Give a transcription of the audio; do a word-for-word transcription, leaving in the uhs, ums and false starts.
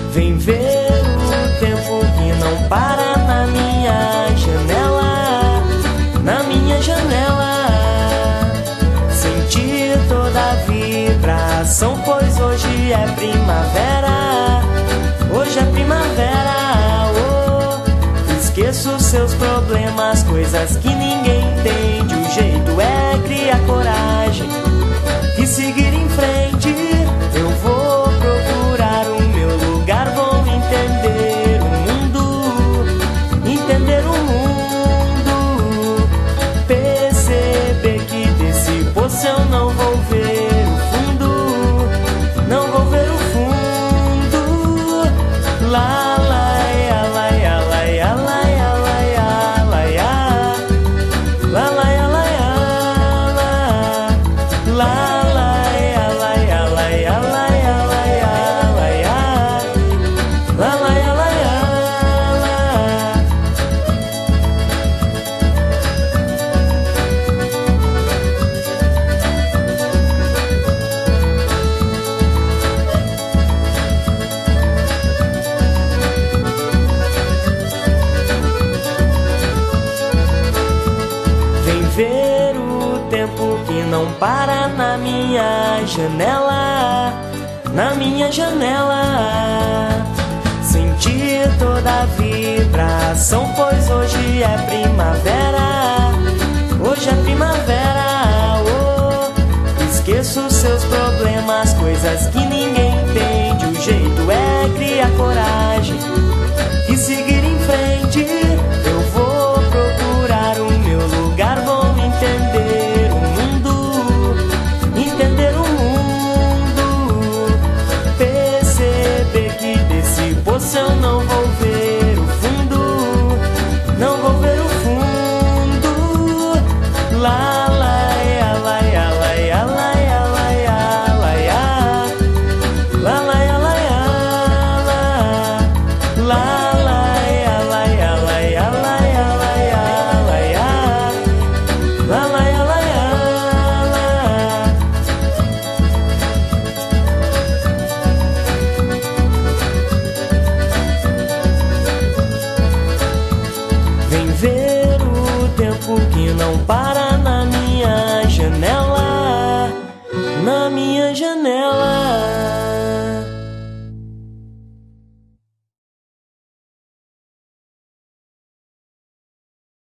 Vem ver o tempo que não para na minha janela, na minha janela. Sentir toda a vibração, pois hoje é primavera, hoje é primavera. Oh, esqueço seus problemas, coisas que ninguém entende. O jeito é criar coragem e seguir em frente. Eu vou procurar o meu lugar, vou entender o mundo, entender o mundo, perceber que desse poço eu não vou ver o fundo, não vou ver o fundo. Lá, lá, ia, lá, ia, lá, ia, lá, ia, lá, ia, lá, ia, lá, lá, ia, lá, ia, lá, lá. Ver o tempo que não para na minha janela, na minha janela. Sentir toda a vibração, pois hoje é primavera, hoje é primavera. Oh, esqueço seus problemas, coisas que ninguém